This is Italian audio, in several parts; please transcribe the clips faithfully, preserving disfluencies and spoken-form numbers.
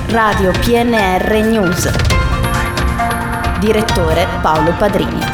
Radio P N R News. Direttore Paolo Padrini.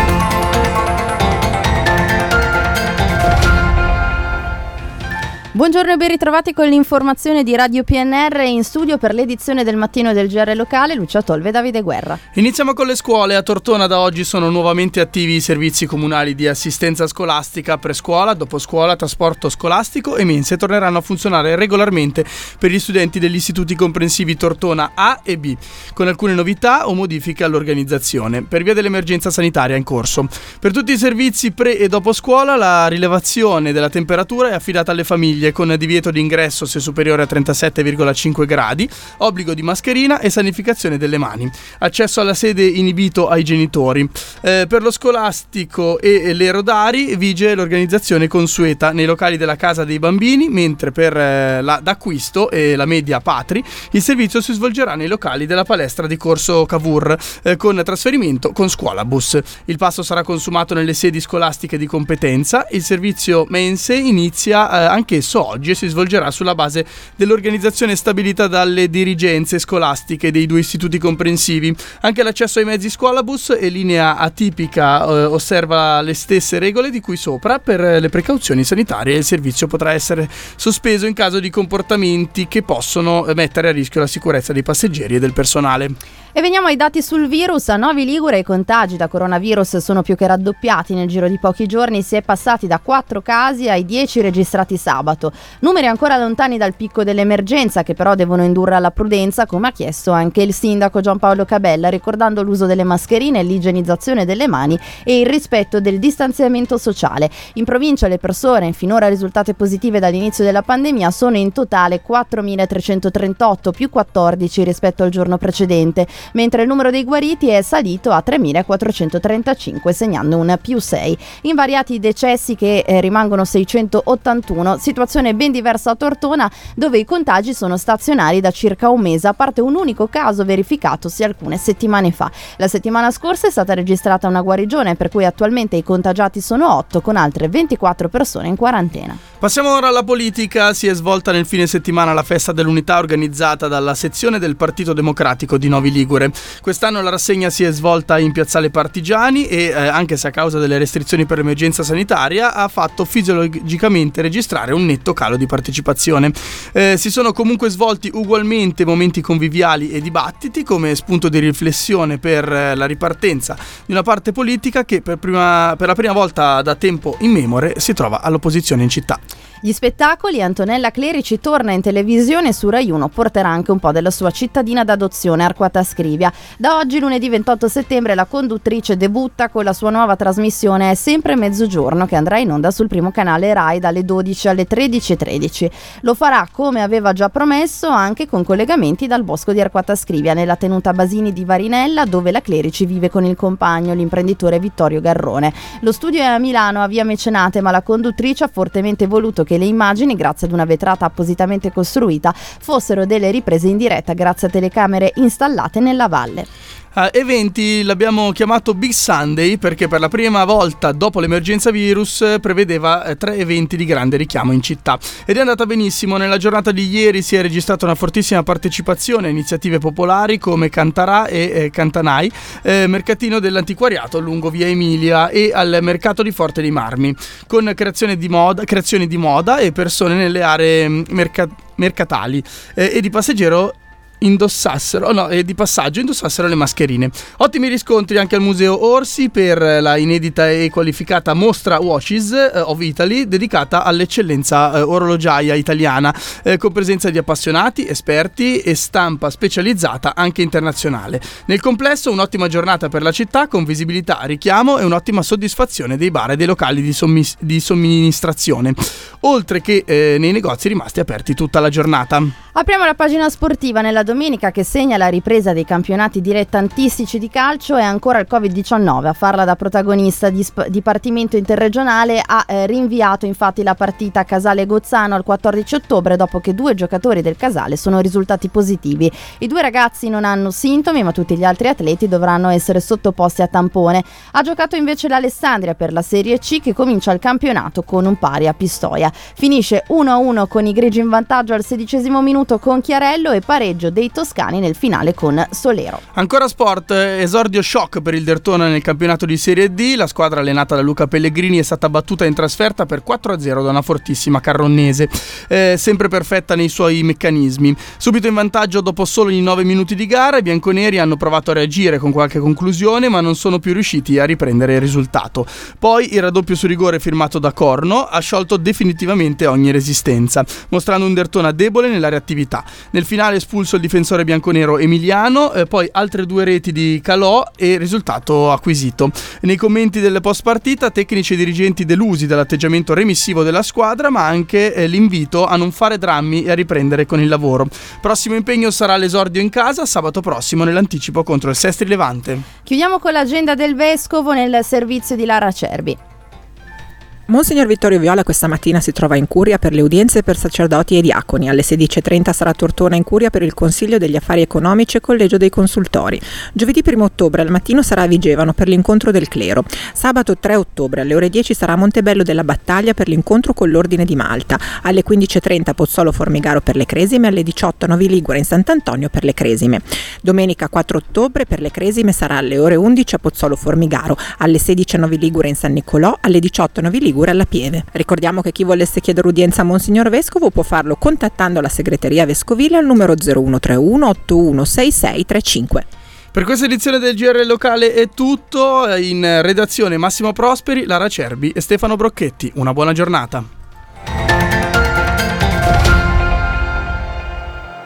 Buongiorno e ben ritrovati con l'informazione di Radio P N R. In studio per l'edizione del mattino del G R locale Lucia Tolve e Davide Guerra. Iniziamo con le scuole. A Tortona da oggi sono nuovamente attivi i servizi comunali di assistenza scolastica, prescuola, doposcuola, trasporto scolastico e mense torneranno a funzionare regolarmente per gli studenti degli istituti comprensivi Tortona A e B, con alcune novità o modifiche all'organizzazione per via dell'emergenza sanitaria in corso. Per tutti i servizi pre e dopo scuola la rilevazione della temperatura è affidata alle famiglie con divieto di ingresso se superiore a trentasette virgola cinque gradi, obbligo di mascherina e sanificazione delle mani. Accesso alla sede inibito ai genitori. Eh, per lo scolastico e le rodari vige l'organizzazione consueta nei locali della casa dei bambini, mentre per eh, la d'acquisto e la media Patri il servizio si svolgerà nei locali della palestra di Corso Cavour eh, con trasferimento con scuolabus. Il passo sarà consumato nelle sedi scolastiche di competenza. Il servizio mense inizia eh, anch'esso oggi e si svolgerà sulla base dell'organizzazione stabilita dalle dirigenze scolastiche dei due istituti comprensivi. Anche l'accesso ai mezzi scuolabus e linea atipica eh, osserva le stesse regole di cui sopra. Per le precauzioni sanitarie il servizio potrà essere sospeso in caso di comportamenti che possono mettere a rischio la sicurezza dei passeggeri e del personale. E veniamo ai dati sul virus. A Novi Ligure i contagi da coronavirus sono più che raddoppiati. Nel giro di pochi giorni si è passati da quattro casi ai dieci registrati sabato. Numeri ancora lontani dal picco dell'emergenza, che però devono indurre alla prudenza, come ha chiesto anche il sindaco Giampaolo Cabella, ricordando l'uso delle mascherine, l'igienizzazione delle mani e il rispetto del distanziamento sociale. In provincia le persone finora risultate positive dall'inizio della pandemia sono in totale quattromilatrecentotrentotto, più quattordici rispetto al giorno precedente, mentre il numero dei guariti è salito a tremilaquattrocentotrentacinque, segnando un più sei. Invariati i decessi, che eh, rimangono seicentottantuno, situazione ben diversa a Tortona, dove i contagi sono stazionari da circa un mese, a parte un unico caso verificatosi alcune settimane fa. La settimana scorsa è stata registrata una guarigione, per cui attualmente i contagiati sono otto, con altre ventiquattro persone in quarantena. Passiamo ora alla politica. Si è svolta nel fine settimana la festa dell'unità organizzata dalla sezione del Partito Democratico di Novi Ligure. Quest'anno la rassegna si è svolta in Piazzale Partigiani e, eh, anche se a causa delle restrizioni per l'emergenza sanitaria, ha fatto fisiologicamente registrare un netto calo di partecipazione. Eh, si sono comunque svolti ugualmente momenti conviviali e dibattiti come spunto di riflessione per eh, la ripartenza di una parte politica che per, prima, per la prima volta da tempo immemore si trova all'opposizione in città. Gli spettacoli. Antonella Clerici torna in televisione. Su Rai uno porterà anche un po' della sua cittadina d'adozione, Arquata Scrivia. Da oggi, lunedì ventotto settembre, la conduttrice debutta con la sua nuova trasmissione È sempre mezzogiorno, che andrà in onda sul primo canale Rai dalle dodici alle tredici e tredici. Lo farà, come aveva già promesso, anche con collegamenti dal bosco di Arquata Scrivia, nella tenuta Basini di Varinella, dove la Clerici vive con il compagno, l'imprenditore Vittorio Garrone. Lo studio è a Milano, a via Mecenate, ma la conduttrice ha fortemente voluto che le immagini, grazie ad una vetrata appositamente costruita, fossero delle riprese in diretta grazie a telecamere installate nella valle. Uh, eventi l'abbiamo chiamato Big Sunday perché per la prima volta dopo l'emergenza virus prevedeva eh, tre eventi di grande richiamo in città ed è andata benissimo. Nella giornata di ieri si è registrata una fortissima partecipazione a iniziative popolari come Cantarà e eh, Cantanai, eh, mercatino dell'antiquariato lungo via Emilia, e al mercato di Forte dei Marmi, con creazione di moda, creazioni di moda e persone nelle aree merca- mercatali eh, e di passeggero indossassero, no, e di passaggio indossassero le mascherine. Ottimi riscontri anche al Museo Orsi per la inedita e qualificata mostra Watches of Italy dedicata all'eccellenza eh, orologiaia italiana, eh, con presenza di appassionati, esperti e stampa specializzata anche internazionale. Nel complesso un'ottima giornata per la città, con visibilità, richiamo e un'ottima soddisfazione dei bar e dei locali di, sommis- di somministrazione, oltre che eh, nei negozi rimasti aperti tutta la giornata. Apriamo la pagina sportiva. Nella domenica, che segna la ripresa dei campionati dilettantistici di calcio, è ancora il covid diciannove a farla da protagonista. Dipartimento interregionale ha eh, rinviato infatti la partita Casale-Gozzano al quattordici ottobre, dopo che due giocatori del Casale sono risultati positivi. I due ragazzi non hanno sintomi, ma tutti gli altri atleti dovranno essere sottoposti a tampone. Ha giocato invece l'Alessandria per la Serie C, che comincia il campionato con un pari a Pistoia. Finisce uno a uno con i grigi in vantaggio al sedicesimo minuto battuto con Chiarello e pareggio dei toscani nel finale con Solero. Ancora sport, esordio shock per il Derthona nel campionato di Serie D. La squadra allenata da Luca Pellegrini è stata battuta in trasferta per quattro a zero da una fortissima Carronnese, eh, sempre perfetta nei suoi meccanismi. Subito in vantaggio dopo solo i nove minuti di gara, i bianconeri hanno provato a reagire con qualche conclusione, ma non sono più riusciti a riprendere il risultato. Poi il raddoppio su rigore firmato da Corno ha sciolto definitivamente ogni resistenza, mostrando un Derthona debole nella reattività. Nel finale espulso il difensore bianconero Emiliano, eh, poi altre due reti di Calò e risultato acquisito. Nei commenti del post partita, tecnici e dirigenti delusi dall'atteggiamento remissivo della squadra, ma anche eh, l'invito a non fare drammi e a riprendere con il lavoro. Prossimo impegno sarà l'esordio in casa sabato prossimo nell'anticipo contro il Sestri Levante. Chiudiamo con l'agenda del Vescovo nel servizio di Lara Cerbi. Monsignor Vittorio Viola questa mattina si trova in curia per le udienze per sacerdoti e diaconi. Alle sedici e trenta sarà a Tortona in curia per il Consiglio degli Affari Economici e Collegio dei Consultori. Giovedì primo ottobre al mattino sarà a Vigevano per l'incontro del clero. Sabato tre ottobre alle ore dieci sarà a Montebello della Battaglia per l'incontro con l'Ordine di Malta. Alle quindici e trenta a Pozzolo Formigaro per le Cresime, alle diciotto a Novi Ligure in Sant'Antonio per le Cresime. Domenica quattro ottobre per le Cresime sarà alle ore undici a Pozzolo Formigaro, alle sedici a Novi Ligure in San Nicolò, alle diciotto a Novi Ligure alla Pieve. Ricordiamo che chi volesse chiedere udienza a Monsignor Vescovo può farlo contattando la segreteria vescovile al numero zero uno tre uno otto uno sei sei tre cinque. Per questa edizione del G R Locale è tutto. In redazione Massimo Prosperi, Lara Cerbi e Stefano Brocchetti. Una buona giornata.